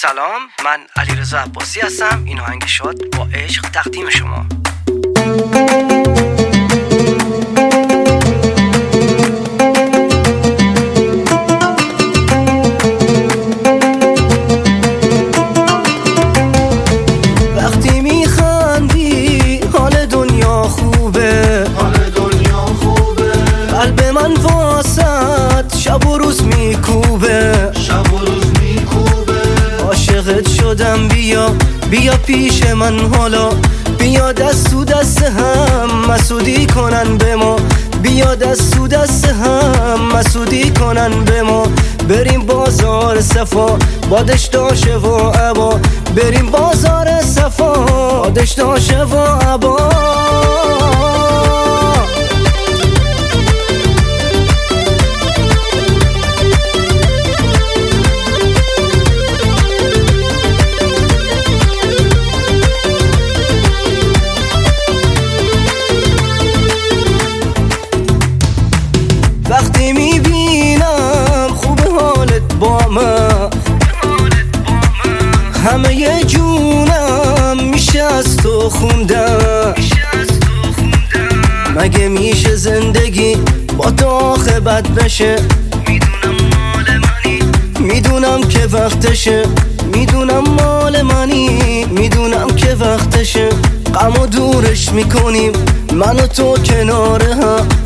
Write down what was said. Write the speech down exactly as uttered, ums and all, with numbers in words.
سلام، من علیرضا عباسی هستم. این آهنگ شاد با عشق تقدیم شما. وقتی میخندی حال دنیا خوبه، حال دنیا خوبه. قلب من واسط شب و روز میکوبه، شب و روز میکوبه. عاشقت شدم، بیا بیا پیش من حالا، بیا دست تو دست هم مسودی کنن به ما، بیا دست تو دست هم مسودی کنن به ما. بریم بازار صفا با دشتاشه و عبا، بریم بازار صفا با دشتاشه و عبا. وقتی میبینم خوب حالت با من، همه ی جونم میشه از تو خوندم. مگه میشه زندگی با تو آخه بد بشه؟ میدونم مال منی، میدونم که وقتشه، میدونم مال منی، میدونم که وقتشه. غمو دورش میکنیم من و تو کناره هم،